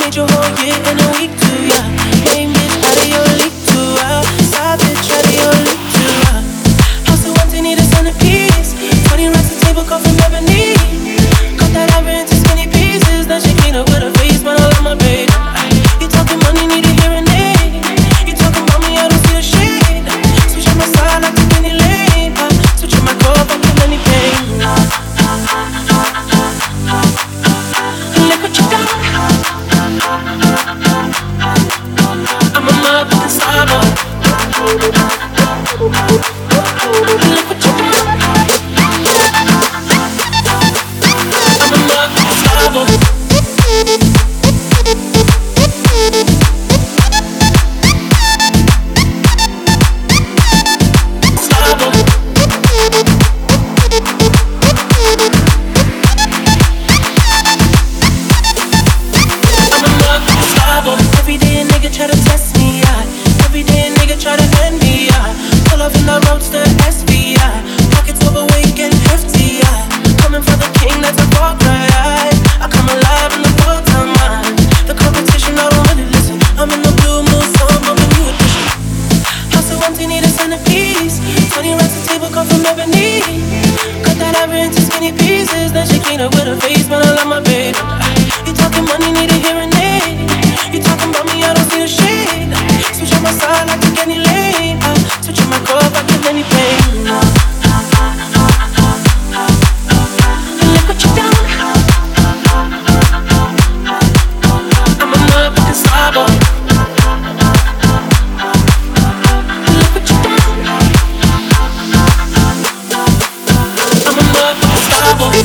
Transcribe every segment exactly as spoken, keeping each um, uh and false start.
need your whole year in a week too, yeah. Main bitch out of your league too, uh. Side bitch out of your league too, uh. House so empty, need a centerpiece. Twenty racks a table cut from ebony. Cut that ivory into skinny pieces. Then she clean up with her face, but I love my baby. You talking money, need a hearing aid. You talking about me, I don't see a shade. Switch on my side like a penny lane. uh. Switch on my core, I feel any pain. Look what you done. I'm a motherfucking star boy. Look what you done. I'm a motherfucking star boy. Star boy. Every day a nigga try to test me, yeah. Every day a nigga try to end me, yeah. Pull up in the roadster S V, yeah. Pockets overweight, getting hefty, yeah. Coming for the king, that's a fuck right. I come alive in the full time mind. The competition, I don't really listen. I'm in the blue moon, so I'm on a new edition. House so empty, need a centerpiece. Twenty racks a table cut from ebony. Cut that ivory into skinny pieces. Then she clean up with her face, but I love my baby. You talking money, need a hearing aid. You talking about me, I don't see the shade. Switch on my side like a any lane. uh, Switch on my core, I feel any pain. Look what you done. I'm a motherfucking star boy. Look what you done. I'm a motherfucking star boy.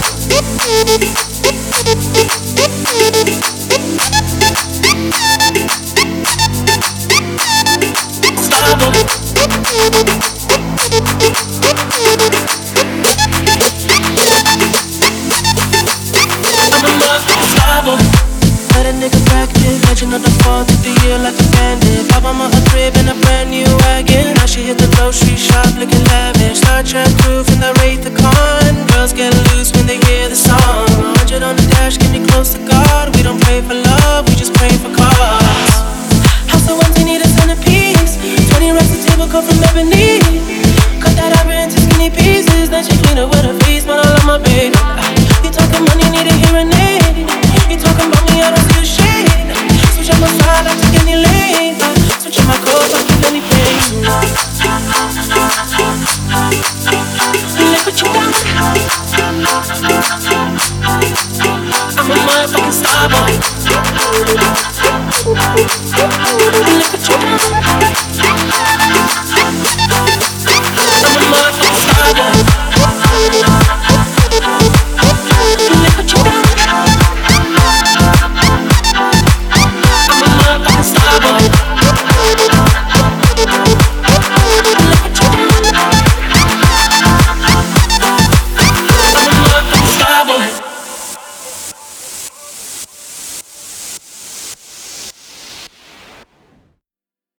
Let a nigga bracket, legend of the fourth of the year like a bandit. Pop on my crib in a brand new wagon. Now she hit the grocery shop looking lavish. Star Trek crew from the Wraith the Con. Girls get loose when they hear the song. Hundred on the dash, get me close to God. We don't pray for love, we just pray for cause. House so empty, need a centerpiece. Twenty racks a table cut from ebony. Cut that ivory into skinny pieces. Then she clean up with her face, but I love my baby. You talking money, need a hearing aid. You talking about me, I don't see a shade. Switch on my side, I take any lane. uh, Switch on my core, I feel any pain.